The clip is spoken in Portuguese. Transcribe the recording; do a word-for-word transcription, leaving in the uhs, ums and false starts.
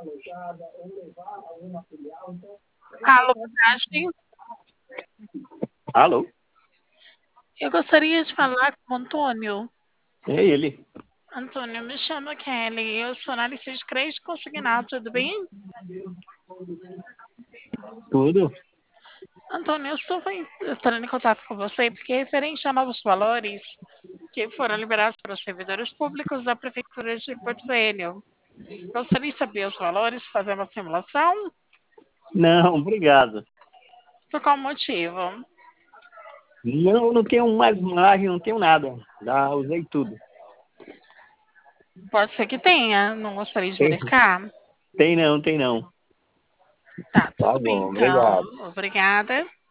Alô, boa tarde. Alô? Eu gostaria de falar com o Antônio. É ele. Antônio, me chamo Kelly. Eu sou analista de crédito consignado, tudo bem? Tudo? Antônio, eu estou em- entrando em contato com você porque é referente a novos valores que foram liberados para os servidores públicos da Prefeitura de Porto Velho. Gostaria de saber os valores, fazer uma simulação? Não, obrigado. Por qual motivo? Não, não tenho mais margem, não tenho nada. Já usei tudo. Pode ser que tenha, não gostaria de Tem, verificar? tem não, tem não. Tá, Tá tudo bem bom, então. obrigado. Obrigada.